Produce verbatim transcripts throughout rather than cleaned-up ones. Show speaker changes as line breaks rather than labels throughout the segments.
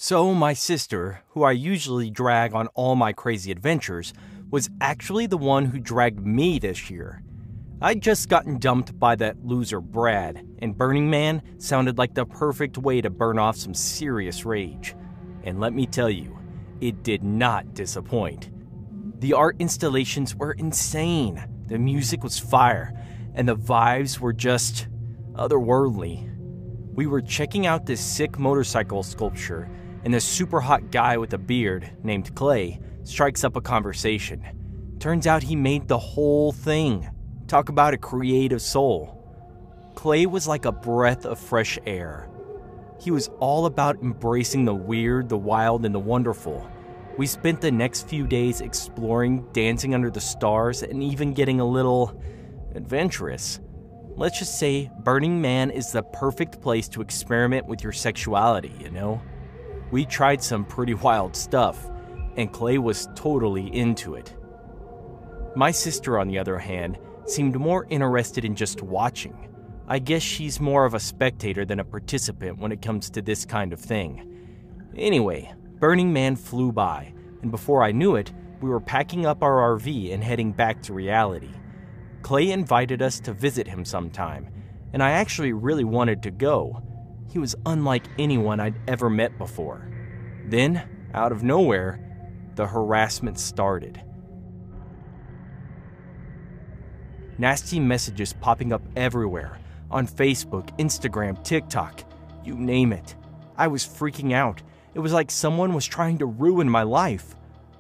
So, my sister, who I usually drag on all my crazy adventures, was actually the one who dragged me this year. I'd just gotten dumped by that loser Brad, and Burning Man sounded like the perfect way to burn off some serious rage. And let me tell you, it did not disappoint. The art installations were insane, the music was fire, and the vibes were just otherworldly. We were checking out this sick motorcycle sculpture, and this super hot guy with a beard named Clay strikes up a conversation. Turns out he made the whole thing. Talk about a creative soul. Clay was like a breath of fresh air. He was all about embracing the weird, the wild, and the wonderful. We spent the next few days exploring, dancing under the stars, and even getting a little adventurous. Let's just say Burning Man is the perfect place to experiment with your sexuality, you know? We tried some pretty wild stuff, and Clay was totally into it. My sister, on the other hand, seemed more interested in just watching. I guess she's more of a spectator than a participant when it comes to this kind of thing. Anyway, Burning Man flew by, and before I knew it, we were packing up our R V and heading back to reality. Clay invited us to visit him sometime, and I actually really wanted to go. He was unlike anyone I'd ever met before. Then, out of nowhere, the harassment started. Nasty messages popping up everywhere, on Facebook, Instagram, TikTok, you name it. I was freaking out. It was like someone was trying to ruin my life.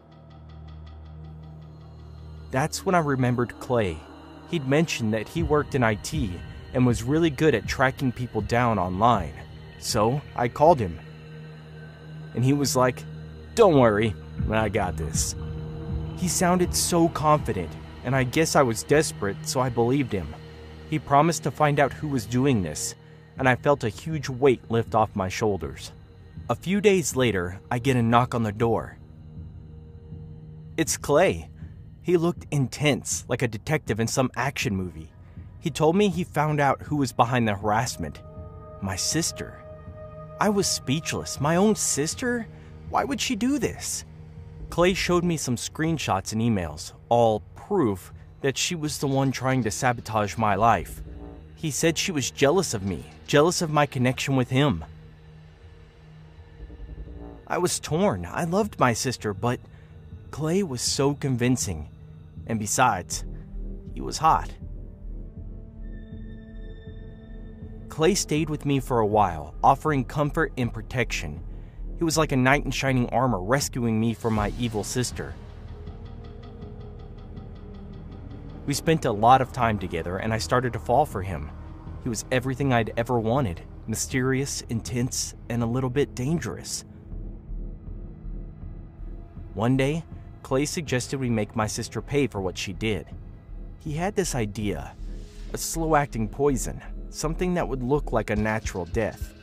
That's when I remembered Clay. He'd mentioned that he worked in I T and was really good at tracking people down online. So I called him. And he was like, "Don't worry, I got this." He sounded so confident, and I guess I was desperate, so I believed him. He promised to find out who was doing this, and I felt a huge weight lift off my shoulders. A few days later, I get a knock on the door. It's Clay. He looked intense, like a detective in some action movie. He told me he found out who was behind the harassment. My sister. I was speechless. My own sister? Why would she do this? Clay showed me some screenshots and emails, all proof that she was the one trying to sabotage my life. He said she was jealous of me, jealous of my connection with him. I was torn. I loved my sister, but Clay was so convincing. And besides, he was hot. Clay stayed with me for a while, offering comfort and protection. He was like a knight in shining armor rescuing me from my evil sister. We spent a lot of time together, and I started to fall for him. He was everything I'd ever wanted, mysterious, intense, and a little bit dangerous. One day, Clay suggested we make my sister pay for what she did. He had this idea, a slow-acting poison, something that would look like a natural death.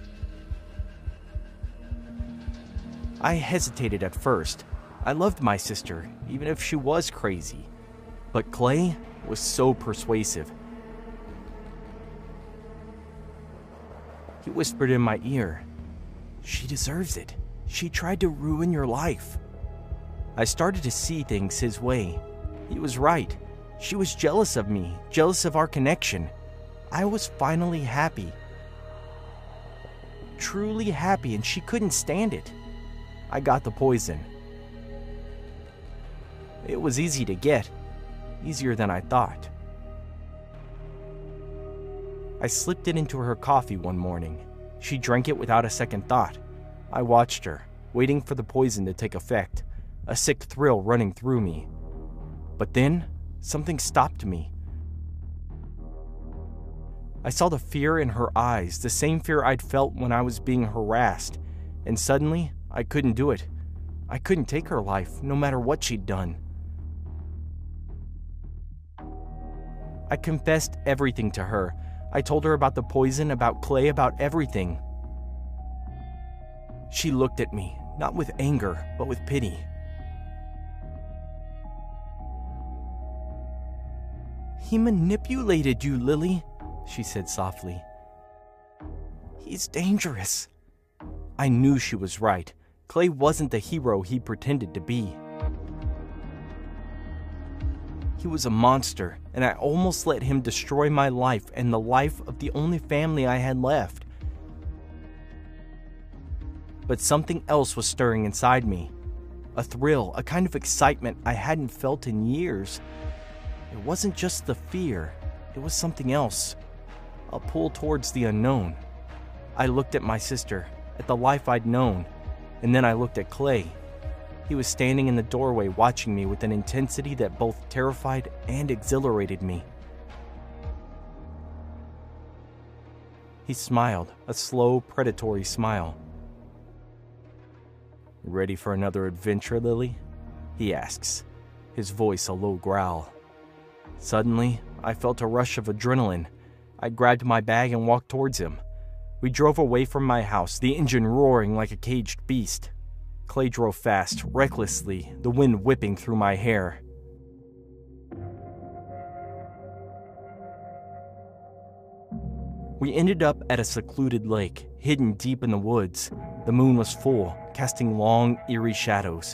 I hesitated at first. I loved my sister, even if she was crazy. But Clay was so persuasive. He whispered in my ear, "She deserves it. She tried to ruin your life." I started to see things his way. He was right. She was jealous of me, jealous of our connection. I was finally happy. Truly happy, and she couldn't stand it. I got the poison. It was easy to get, easier than I thought. I slipped it into her coffee one morning. She drank it without a second thought. I watched her, waiting for the poison to take effect, a sick thrill running through me. But then, something stopped me. I saw the fear in her eyes, the same fear I'd felt when I was being harassed, and suddenly, I couldn't do it. I couldn't take her life, no matter what she'd done. I confessed everything to her. I told her about the poison, about Clay, about everything. She looked at me, not with anger, but with pity. "He manipulated you, Lily," she said softly. "He's dangerous." I knew she was right. Clay wasn't the hero he pretended to be. He was a monster, and I almost let him destroy my life and the life of the only family I had left. But something else was stirring inside me. A thrill, a kind of excitement I hadn't felt in years. It wasn't just the fear, it was something else. A pull towards the unknown. I looked at my sister, at the life I'd known, and then I looked at Clay. He was standing in the doorway watching me with an intensity that both terrified and exhilarated me. He smiled, a slow, predatory smile. "Ready for another adventure, Lily?" he asks, his voice a low growl. Suddenly, I felt a rush of adrenaline. I grabbed my bag and walked towards him. We drove away from my house, the engine roaring like a caged beast. Clay drove fast, recklessly, the wind whipping through my hair. We ended up at a secluded lake, hidden deep in the woods. The moon was full, casting long, eerie shadows.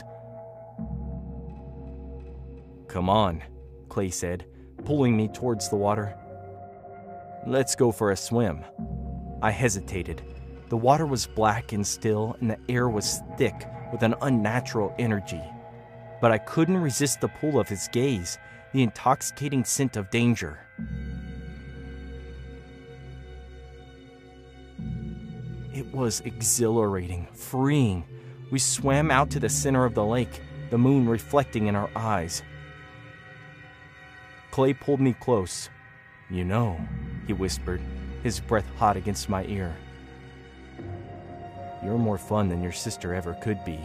"Come on," Clay said, pulling me towards the water. "Let's go for a swim." I hesitated. The water was black and still, and the air was thick with an unnatural energy. But I couldn't resist the pull of his gaze, the intoxicating scent of danger. It was exhilarating, freeing. We swam out to the center of the lake, the moon reflecting in our eyes. Clay pulled me close. "You know," he whispered, his breath hot against my ear. "You're more fun than your sister ever could be."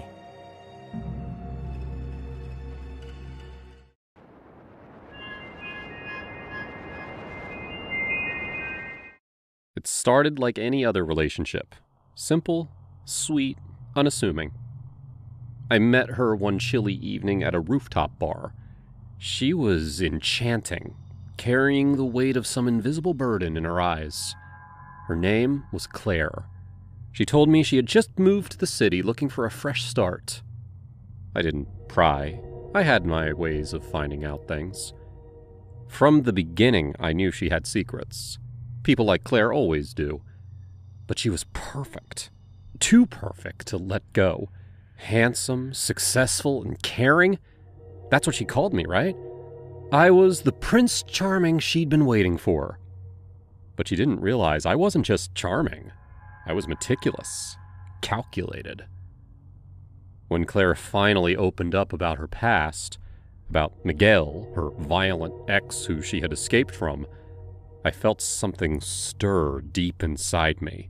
It started like any other relationship. Simple, sweet, unassuming. I met her one chilly evening at a rooftop bar. She was enchanting, carrying the weight of some invisible burden in her eyes. Her name was Claire. She told me she had just moved to the city looking for a fresh start. I didn't pry. I had my ways of finding out things. From the beginning, I knew she had secrets. People like Claire always do. But she was perfect. Too perfect to let go. Handsome, successful, and caring. That's what she called me, right? I was the Prince Charming she'd been waiting for. But she didn't realize I wasn't just charming. I was meticulous, calculated. When Claire finally opened up about her past, about Miguel, her violent ex who she had escaped from, I felt something stir deep inside me.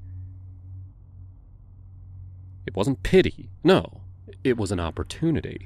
It wasn't pity, no, it was an opportunity.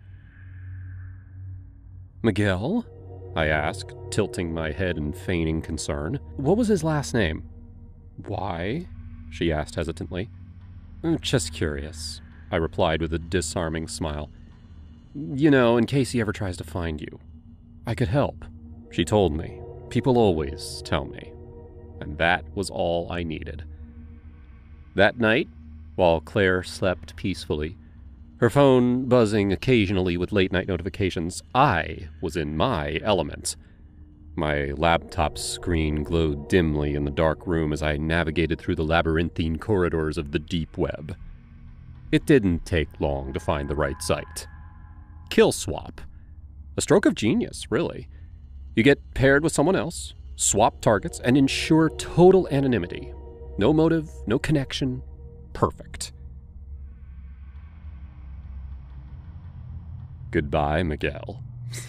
"Miguel?" I asked, tilting my head and feigning concern. "What was his last name?" "Why?" she asked hesitantly. "Just curious," I replied with a disarming smile. "You know, in case he ever tries to find you. I could help." She told me. People always tell me. And that was all I needed. That night, while Claire slept peacefully, her phone buzzing occasionally with late-night notifications, I was in my element. My laptop screen glowed dimly in the dark room as I navigated through the labyrinthine corridors of the deep web. It didn't take long to find the right site. Kill swap. A stroke of genius, really. You get paired with someone else, swap targets, and ensure total anonymity. No motive, no connection. Perfect. Goodbye, Miguel.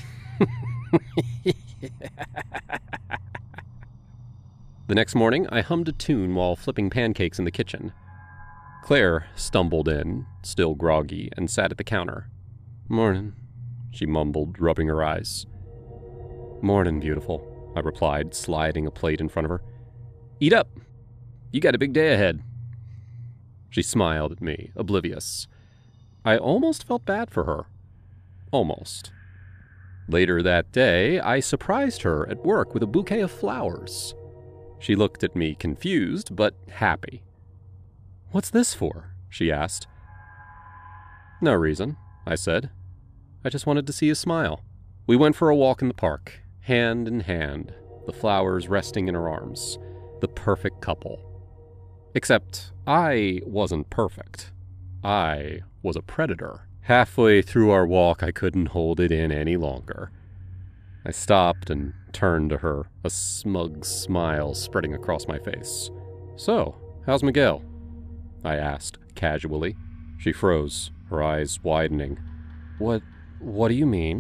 The next morning, I hummed a tune while flipping pancakes in the kitchen. Claire stumbled in, still groggy, and sat at the counter. "Mornin'," she mumbled, rubbing her eyes. "Mornin', beautiful," I replied, sliding a plate in front of her. "Eat up. You got a big day ahead." She smiled at me, oblivious. I almost felt bad for her. Almost. Later that day, I surprised her at work with a bouquet of flowers. She looked at me confused, but happy. "What's this for?" she asked. No reason, I said. I just wanted to see you smile. We went for a walk in the park, hand in hand, the flowers resting in her arms, the perfect couple. Except I wasn't perfect. I was a predator. Halfway through our walk, I couldn't hold it in any longer. I stopped and turned to her, a smug smile spreading across my face. So, how's Miguel? I asked, casually. She froze, her eyes widening. What, what do you mean?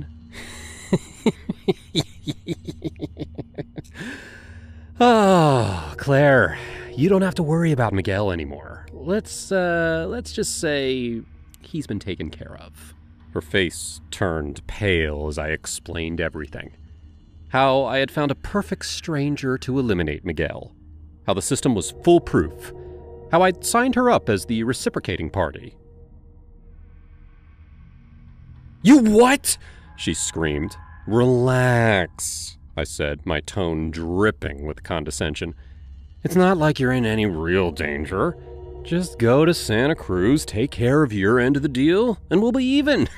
Oh, Claire, you don't have to worry about Miguel anymore. Let's, uh, let's just say he's been taken care of. Her face turned pale as I explained everything. How I had found a perfect stranger to eliminate Miguel. How the system was foolproof. How I'd signed her up as the reciprocating party. You what? She screamed. Relax, I said, my tone dripping with condescension. It's not like you're in any real danger. Just go to Santa Cruz, take care of your end of the deal, and we'll be even.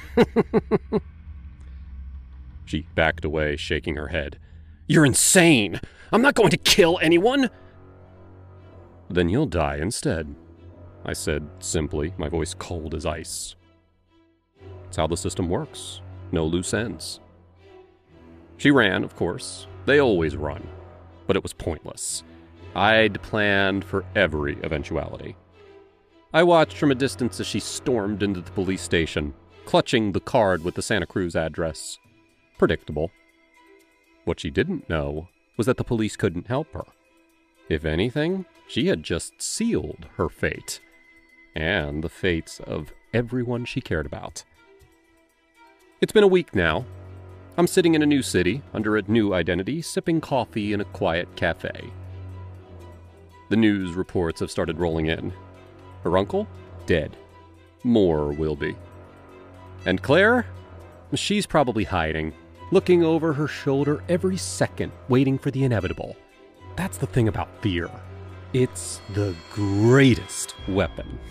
She backed away, shaking her head. You're insane! I'm not going to kill anyone! Then you'll die instead, I said simply, my voice cold as ice. It's how the system works. No loose ends. She ran, of course. They always run. But it was pointless. I'd planned for every eventuality. I watched from a distance as she stormed into the police station, clutching the card with the Santa Cruz address. Predictable. What she didn't know was that the police couldn't help her. If anything, she had just sealed her fate, and the fates of everyone she cared about. It's been a week now. I'm sitting in a new city, under a new identity, sipping coffee in a quiet cafe. The news reports have started rolling in. Her uncle? Dead. More will be. And Claire? She's probably hiding, looking over her shoulder every second, waiting for the inevitable. That's the thing about fear. It's the greatest weapon.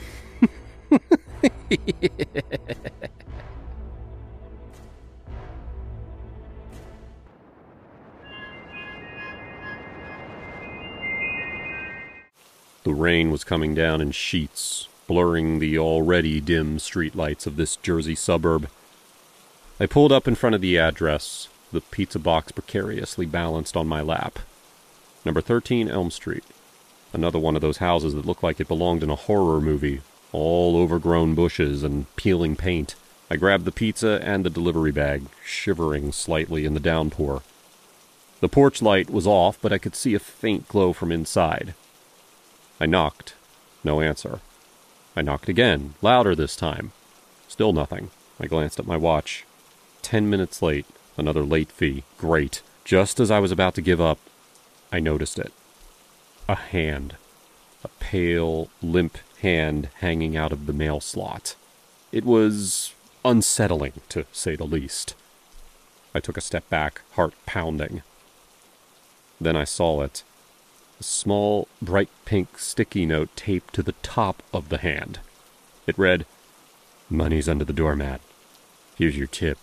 The rain was coming down in sheets, blurring the already dim streetlights of this Jersey suburb. I pulled up in front of the address, the pizza box precariously balanced on my lap. Number thirteen Elm Street. Another one of those houses that looked like it belonged in a horror movie, all overgrown bushes and peeling paint. I grabbed the pizza and the delivery bag, shivering slightly in the downpour. The porch light was off, but I could see a faint glow from inside. I knocked. No answer. I knocked again, louder this time. Still nothing. I glanced at my watch. Ten minutes late. Another late fee. Great. Just as I was about to give up, I noticed it. A hand. A pale, limp hand hanging out of the mail slot. It was unsettling, to say the least. I took a step back, heart pounding. Then I saw it. A small, bright pink sticky note taped to the top of the hand. It read, "Money's under the doormat. Here's your tip."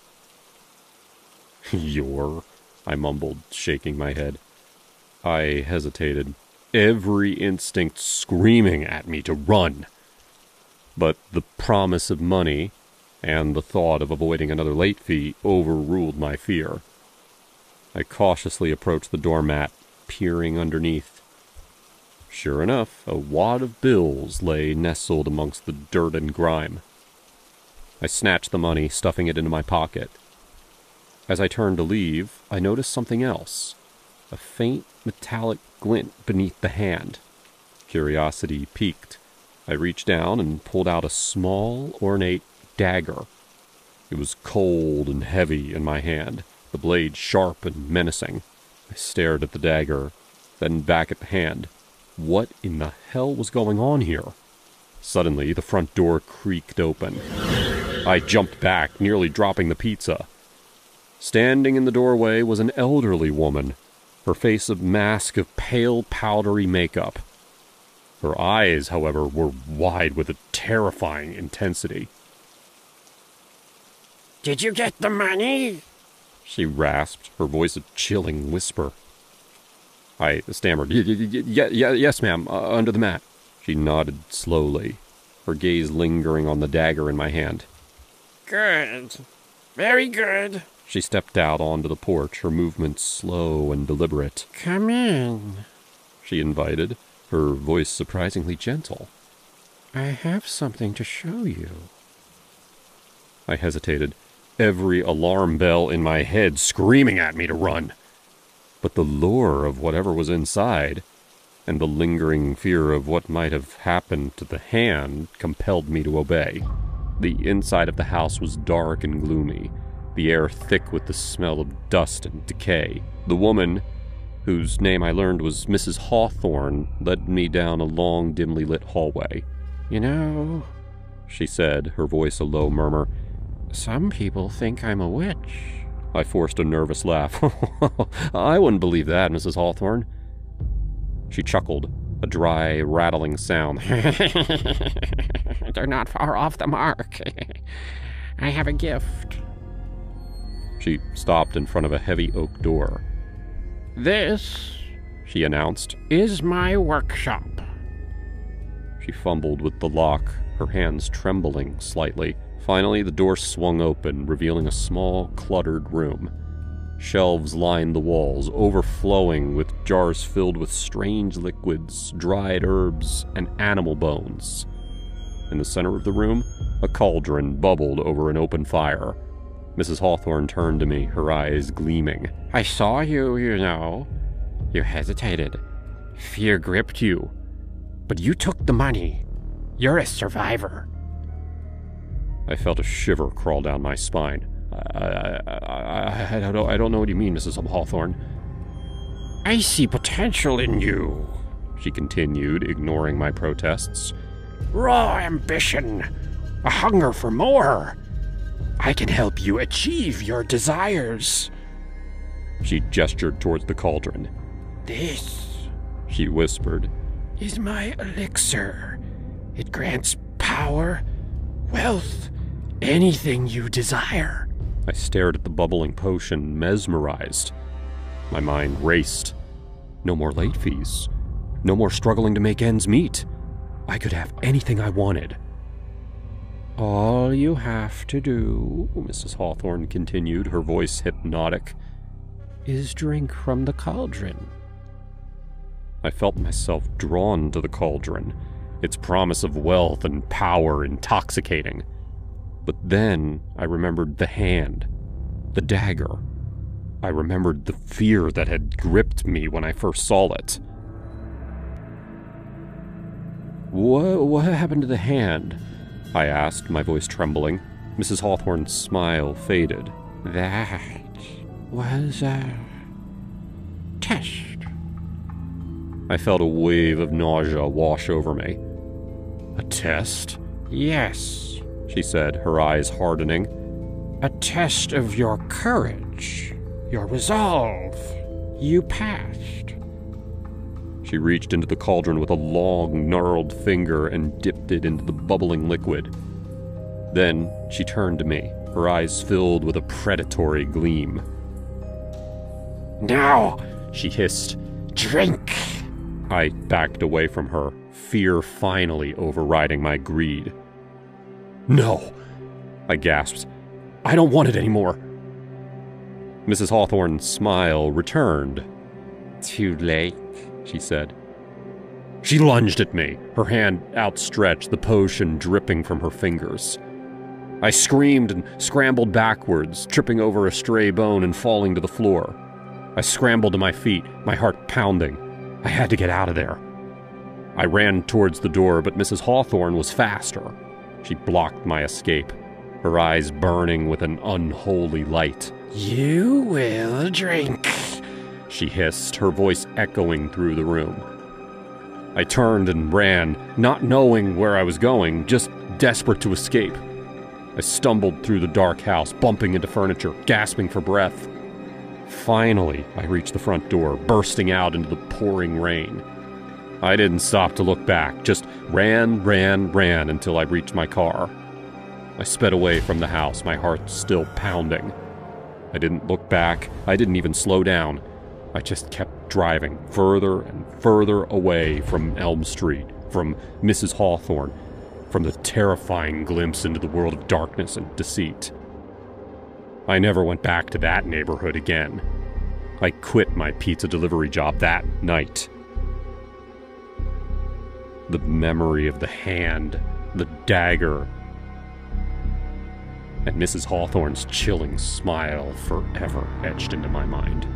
Your, I mumbled, shaking my head. I hesitated, every instinct screaming at me to run. But the promise of money and the thought of avoiding another late fee overruled my fear. I cautiously approached the doormat, peering underneath. Sure enough, a wad of bills lay nestled amongst the dirt and grime. I snatched the money, stuffing it into my pocket. As I turned to leave, I noticed something else. A faint metallic glint beneath the hand. Curiosity piqued. I reached down and pulled out a small, ornate dagger. It was cold and heavy in my hand, the blade sharp and menacing. I stared at the dagger, then back at the hand. What in the hell was going on here? Suddenly, the front door creaked open. I jumped back, nearly dropping the pizza. Standing in the doorway was an elderly woman, her face a mask of pale, powdery makeup. Her eyes, however, were wide with a terrifying intensity.
"Did you get the money?"
she rasped, her voice a chilling whisper. I stammered, y- y- y- y- yes, ma'am, uh, under the mat. She nodded slowly, her gaze lingering on the dagger in my hand.
"Good. Very good."
She stepped out onto the porch, her movements slow and deliberate.
"Come in,"
she invited, her voice surprisingly gentle.
"I have something to show you."
I hesitated, every alarm bell in my head screaming at me to run. But the lure of whatever was inside, and the lingering fear of what might have happened to the hand, compelled me to obey. The inside of the house was dark and gloomy, the air thick with the smell of dust and decay. The woman, whose name I learned was Missus Hawthorne, led me down a long, dimly lit hallway.
"You know,"
she said, her voice a low murmur,
"some people think I'm a witch."
I forced a nervous laugh. "I wouldn't believe that, Missus Hawthorne." She chuckled, a dry, rattling sound.
"They're not far off the mark. I have a gift."
She stopped in front of a heavy oak door.
"This,"
she announced,
"is my workshop."
She fumbled with the lock, her hands trembling slightly. Finally, the door swung open, revealing a small, cluttered room. Shelves lined the walls, overflowing with jars filled with strange liquids, dried herbs, and animal bones. In the center of the room, a cauldron bubbled over an open fire. Missus Hawthorne turned to me, her eyes gleaming.
"I saw you, you know. You hesitated. Fear gripped you. But you took the money. You're a survivor."
I felt a shiver crawl down my spine. I, I, I, I, I, don't, I don't know what you mean, Missus Hawthorne.
"I see potential in you,"
she continued, ignoring my protests.
"Raw ambition, a hunger for more. I can help you achieve your desires."
She gestured towards the cauldron.
"This,"
she whispered,
"is my elixir. It grants power, wealth, anything you desire."
I stared at the bubbling potion, mesmerized. My mind raced. No more late fees. No more struggling to make ends meet. I could have anything I wanted.
"All you have to do,"
Missus Hawthorne continued, her voice hypnotic,
"is drink from the cauldron."
I felt myself drawn to the cauldron, its promise of wealth and power intoxicating. But then I remembered the hand, the dagger. I remembered the fear that had gripped me when I first saw it.
What, what happened to the hand?
I asked, my voice trembling. Missus Hawthorne's smile faded.
That was a test.
I felt a wave of nausea wash over me. A test?
Yes,
she said, her eyes hardening.
A test of your courage, your resolve. You passed.
She reached into the cauldron with a long, gnarled finger and dipped it into the bubbling liquid. Then she turned to me, her eyes filled with a predatory gleam.
Now,
she hissed,
drink.
I backed away from her, fear finally overriding my greed. No, I gasped. I don't want it anymore. Missus Hawthorne's smile returned.
Too late,
she said. She lunged at me, her hand outstretched, the potion dripping from her fingers. I screamed and scrambled backwards, tripping over a stray bone and falling to the floor. I scrambled to my feet, my heart pounding. I had to get out of there. I ran towards the door, but Missus Hawthorne was faster. She blocked my escape, her eyes burning with an unholy light.
You will drink,
she hissed, her voice echoing through the room. I turned and ran, not knowing where I was going, just desperate to escape. I stumbled through the dark house, bumping into furniture, gasping for breath. Finally, I reached the front door, bursting out into the pouring rain. I didn't stop to look back, just ran, ran, ran until I reached my car. I sped away from the house, my heart still pounding. I didn't look back, I didn't even slow down. I just kept driving further and further away from Elm Street, from Missus Hawthorne, from the terrifying glimpse into the world of darkness and deceit. I never went back to that neighborhood again. I quit my pizza delivery job that night. The memory of the hand, the dagger, and Missus Hawthorne's chilling smile forever etched into my mind.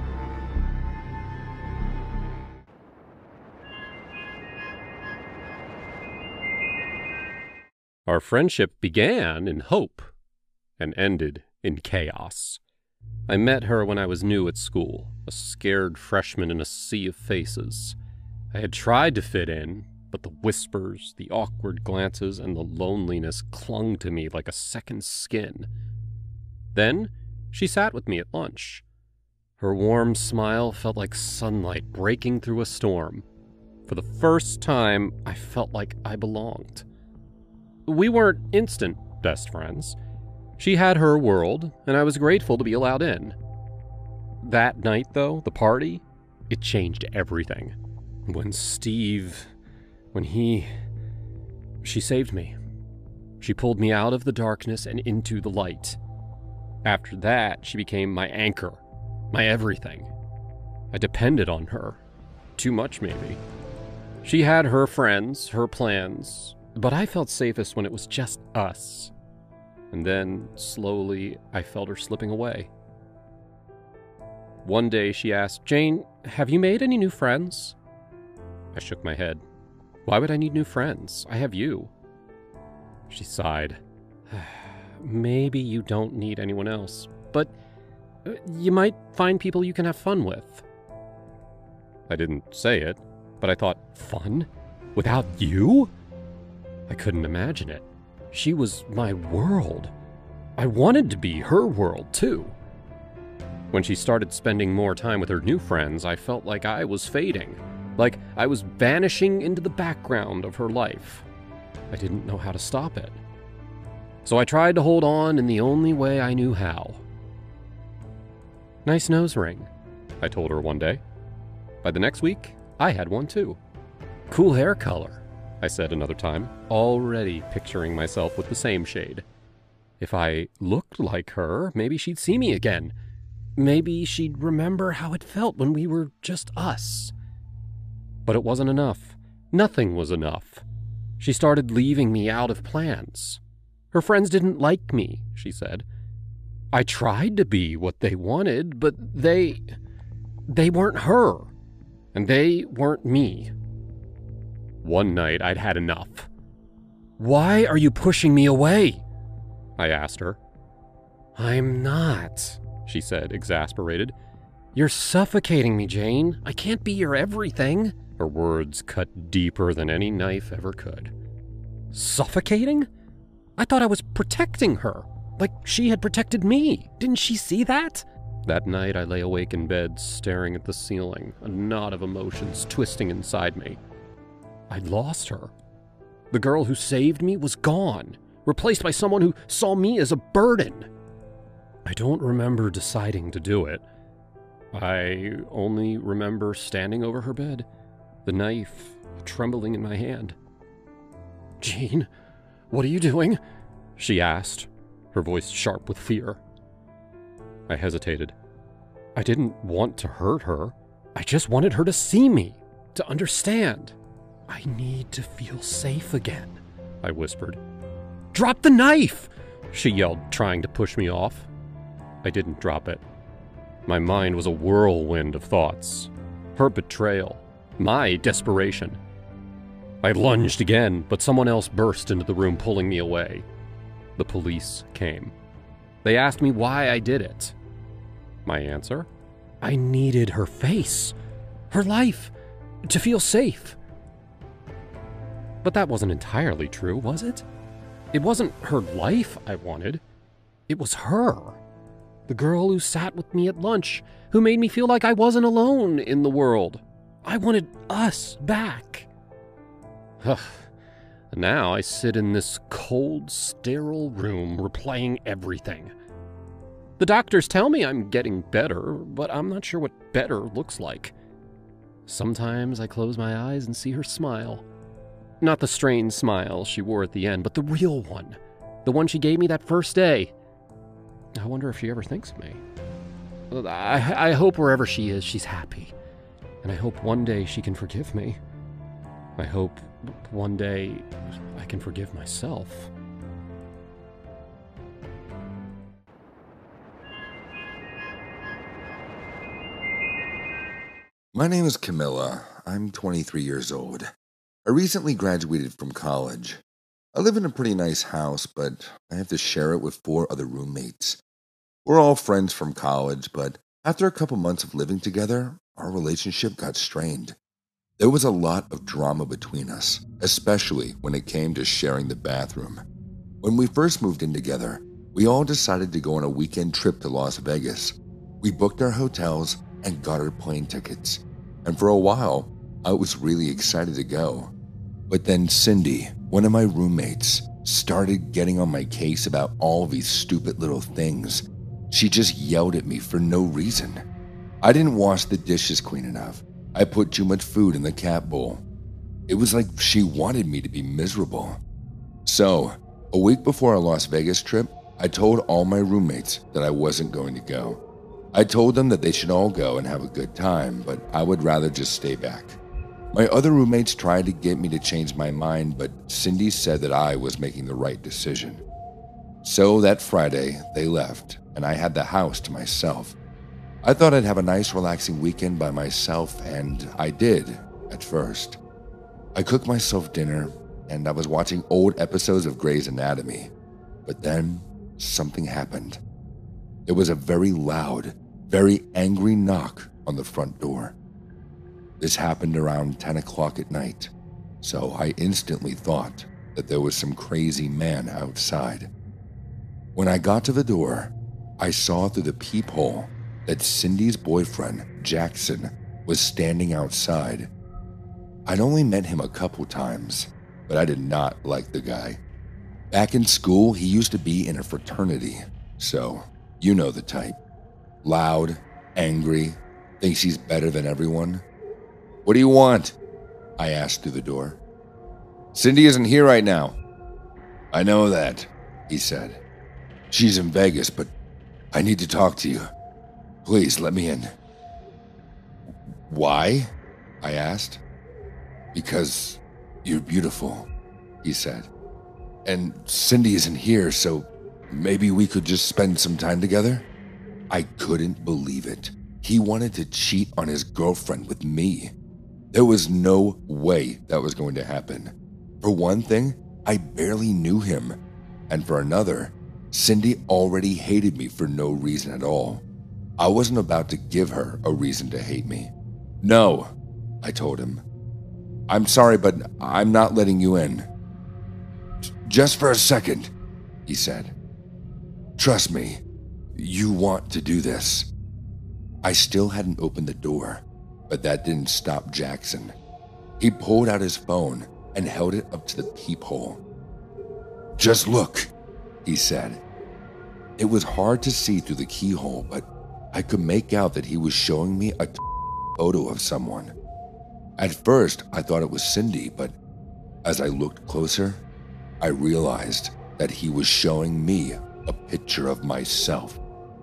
Our friendship began in hope and ended in chaos. I met her when I was new at school, a scared freshman in a sea of faces. I had tried to fit in, but the whispers, the awkward glances, and the loneliness clung to me like a second skin. Then she sat with me at lunch. Her warm smile felt like sunlight breaking through a storm. For the first time, I felt like I belonged. We weren't instant best friends. She had her world, and I was grateful to be allowed in. That night, though, the party, it changed everything. When Steve... when he... she saved me. She pulled me out of the darkness and into the light. After that, she became my anchor, my everything. I depended on her. Too much, maybe. She had her friends, her plans, but I felt safest when it was just us. And then, slowly, I felt her slipping away. One day she asked, "Jane, have you made any new friends?" I shook my head. "Why would I need new friends? I have you." She sighed. "Maybe you don't need anyone else, but you might find people you can have fun with." I didn't say it, but I thought, fun? Without you? I couldn't imagine it. She was my world. I wanted to be her world, too. When she started spending more time with her new friends, I felt like I was fading, like I was vanishing into the background of her life. I didn't know how to stop it. So I tried to hold on in the only way I knew how. "Nice nose ring," I told her one day. By the next week, I had one too. "Cool hair color," I said another time, already picturing myself with the same shade. If I looked like her, maybe she'd see me again. Maybe she'd remember how it felt when we were just us. But it wasn't enough. Nothing was enough. She started leaving me out of plans. Her friends didn't like me, she said. I tried to be what they wanted, but they... they weren't her. And they weren't me. One night, I'd had enough. "Why are you pushing me away?" I asked her. "I'm not," she said, exasperated. "You're suffocating me, Jane. I can't be your everything." Her words cut deeper than any knife ever could. Suffocating? I thought I was protecting her, like she had protected me. Didn't she see that? That night, I lay awake in bed, staring at the ceiling, a knot of emotions twisting inside me. I'd lost her. The girl who saved me was gone, replaced by someone who saw me as a burden. I don't remember deciding to do it. I only remember standing over her bed, the knife trembling in my hand. "Jean, what are you doing?" she asked, her voice sharp with fear. I hesitated. I didn't want to hurt her. I just wanted her to see me, to understand. "I need to feel safe again," I whispered. "Drop the knife!" she yelled, trying to push me off. I didn't drop it. My mind was a whirlwind of thoughts. Her betrayal. My desperation. I lunged again, but someone else burst into the room, pulling me away. The police came. They asked me why I did it. My answer? I needed her face, her life, to feel safe. But that wasn't entirely true, was it? It wasn't her life I wanted. It was her. The girl who sat with me at lunch, who made me feel like I wasn't alone in the world. I wanted us back. Now I sit in this cold, sterile room replaying everything. The doctors tell me I'm getting better, but I'm not sure what better looks like. Sometimes I close my eyes and see her smile. Not the strained smile she wore at the end, but the real one. The one she gave me that first day. I wonder if she ever thinks of me. I, I hope wherever she is, she's happy. And I hope one day she can forgive me. I hope one day I can forgive myself.
My name is Camilla. I'm twenty-three years old. I recently graduated from college. I live in a pretty nice house, but I have to share it with four other roommates. We're all friends from college, but after a couple months of living together, our relationship got strained. There was a lot of drama between us, especially when it came to sharing the bathroom. When we first moved in together, we all decided to go on a weekend trip to Las Vegas. We booked our hotels and got our plane tickets. And for a while, I was really excited to go. But then Cindy, one of my roommates, started getting on my case about all these stupid little things. She just yelled at me for no reason. I didn't wash the dishes clean enough. I put too much food in the cat bowl. It was like she wanted me to be miserable. So, a week before our Las Vegas trip, I told all my roommates that I wasn't going to go. I told them that they should all go and have a good time, but I would rather just stay back. My other roommates tried to get me to change my mind, but Cindy said that I was making the right decision. So that Friday, they left, and I had the house to myself. I thought I'd have a nice relaxing weekend by myself, and I did, at first. I cooked myself dinner, and I was watching old episodes of Grey's Anatomy. But then, something happened. There was a very loud, very angry knock on the front door. This happened around ten o'clock at night, so I instantly thought that there was some crazy man outside. When I got to the door, I saw through the peephole that Cindy's boyfriend, Jackson, was standing outside. I'd only met him a couple times, but I did not like the guy. Back in school, he used to be in a fraternity, so you know the type. Loud, angry, thinks he's better than everyone. "What do you want?" I asked through the door. "Cindy isn't here right now." "I know that," he said. "She's in Vegas, but I need to talk to you. Please let me in." "Why?" I asked. "Because you're beautiful," he said. "And Cindy isn't here, so maybe we could just spend some time together?" I couldn't believe it. He wanted to cheat on his girlfriend with me. There was no way that was going to happen. For one thing, I barely knew him. And for another, Cindy already hated me for no reason at all. I wasn't about to give her a reason to hate me. "No," I told him. "I'm sorry, but I'm not letting you in." "Just for a second," he said. "Trust me, you want to do this." I still hadn't opened the door, but that didn't stop Jackson. He pulled out his phone and held it up to the peephole. "Just look," he said. It was hard to see through the keyhole, but I could make out that he was showing me a photo of someone. At first, I thought it was Cindy, but as I looked closer, I realized that he was showing me a picture of myself.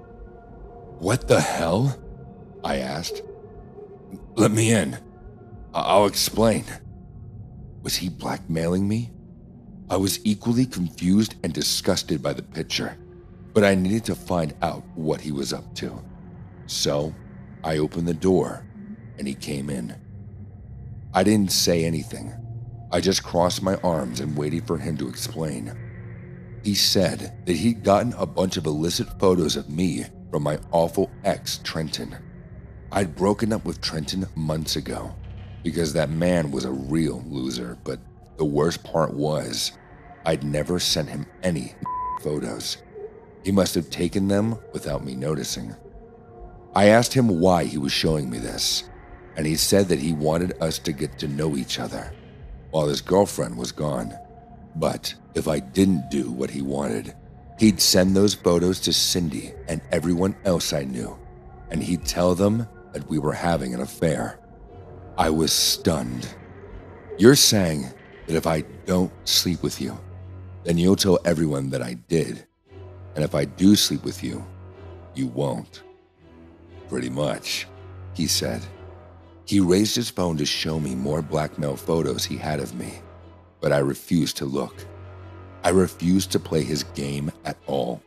"What the hell?" I asked. "Let me in. I'll explain." Was he blackmailing me? I was equally confused and disgusted by the picture, but I needed to find out what he was up to. So I opened the door and he came in. I didn't say anything. I just crossed my arms and waited for him to explain. He said that he'd gotten a bunch of illicit photos of me from my awful ex, Trenton. I'd broken up with Trenton months ago because that man was a real loser, but the worst part was I'd never sent him any photos. He must have taken them without me noticing. I asked him why he was showing me this, and he said that he wanted us to get to know each other. while his girlfriend was gone. But if I didn't do what he wanted, he'd send those photos to Cindy and everyone else I knew, and he'd tell them that we were having an affair. I was stunned. You're saying that if I don't sleep with you, then you'll tell everyone that I did, and if I do sleep with you, you won't. Pretty much, he said. He raised his phone to show me more blackmail photos he had of me, but I refused to look. I refused to play his game at all.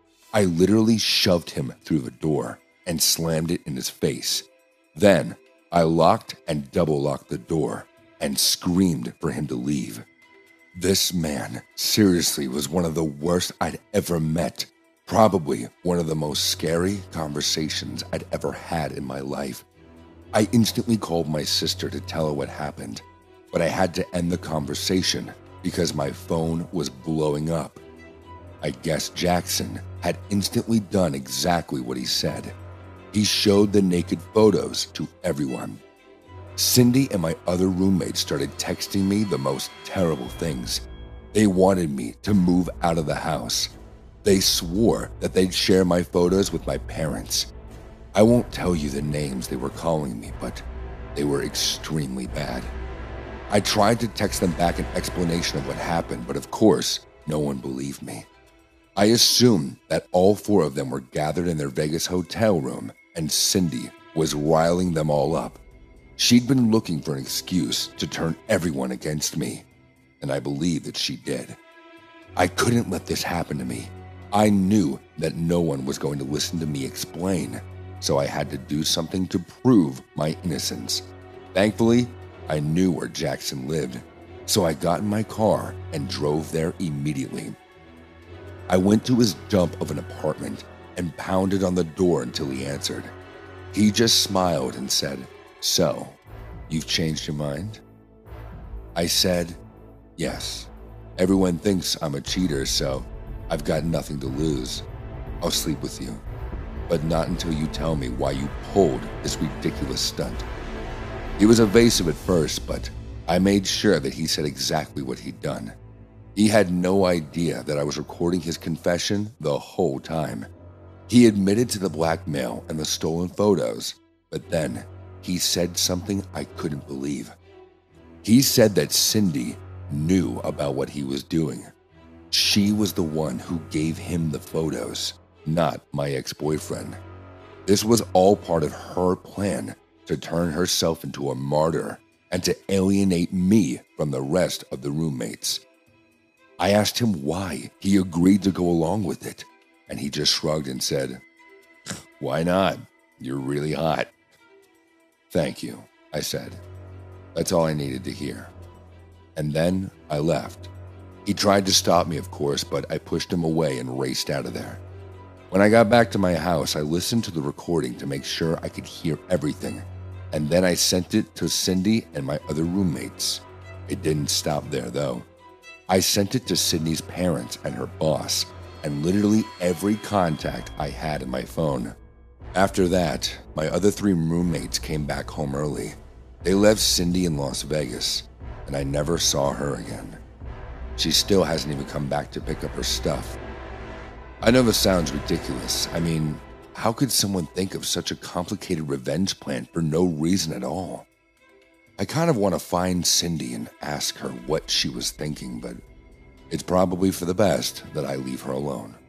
I literally shoved him through the door and slammed it in his face. Then I locked and double-locked the door and screamed for him to leave. This man seriously was one of the worst I'd ever met. Probably one of the most scary conversations I'd ever had in my life. I instantly called my sister to tell her what happened, but I had to end the conversation because my phone was blowing up. I guess Jackson had instantly done exactly what he said. He showed the naked photos to everyone. Cindy and my other roommates started texting me the most terrible things. They wanted me to move out of the house. They swore that they'd share my photos with my parents. I won't tell you the names they were calling me, but they were extremely bad. I tried to text them back an explanation of what happened, but of course, no one believed me. I assumed that all four of them were gathered in their Vegas hotel room, and Cindy was riling them all up. She'd been looking for an excuse to turn everyone against me, and I believe that she did. I couldn't let this happen to me. I knew that no one was going to listen to me explain, so I had to do something to prove my innocence. Thankfully, I knew where Jackson lived, so I got in my car and drove there immediately. I went to his dump of an apartment and pounded on the door until he answered. He just smiled and said, "So, you've changed your mind?" I said, "Yes. Everyone thinks I'm a cheater, so I've got nothing to lose. I'll sleep with you, but not until you tell me why you pulled this ridiculous stunt." He was evasive at first, but I made sure that he said exactly what he'd done. He had no idea that I was recording his confession the whole time. He admitted to the blackmail and the stolen photos, but then he said something I couldn't believe. He said that Cindy knew about what he was doing. She was the one who gave him the photos, not my ex-boyfriend. This was all part of her plan to turn herself into a martyr and to alienate me from the rest of the roommates. I asked him why he agreed to go along with it, and he just shrugged and said, "Why not? You're really hot." "Thank you," I said. That's all I needed to hear. And then I left. He tried to stop me, of course, but I pushed him away and raced out of there. When I got back to my house, I listened to the recording to make sure I could hear everything, and then I sent it to Cindy and my other roommates. It didn't stop there, though. I sent it to Sydney's parents and her boss, and literally every contact I had in my phone. After that, my other three roommates came back home early. They left Cindy in Las Vegas, and I never saw her again. She still hasn't even come back to pick up her stuff. I know this sounds ridiculous. I mean, how could someone think of such a complicated revenge plan for no reason at all? I kind of want to find Cindy and ask her what she was thinking, but it's probably for the best that I leave her alone.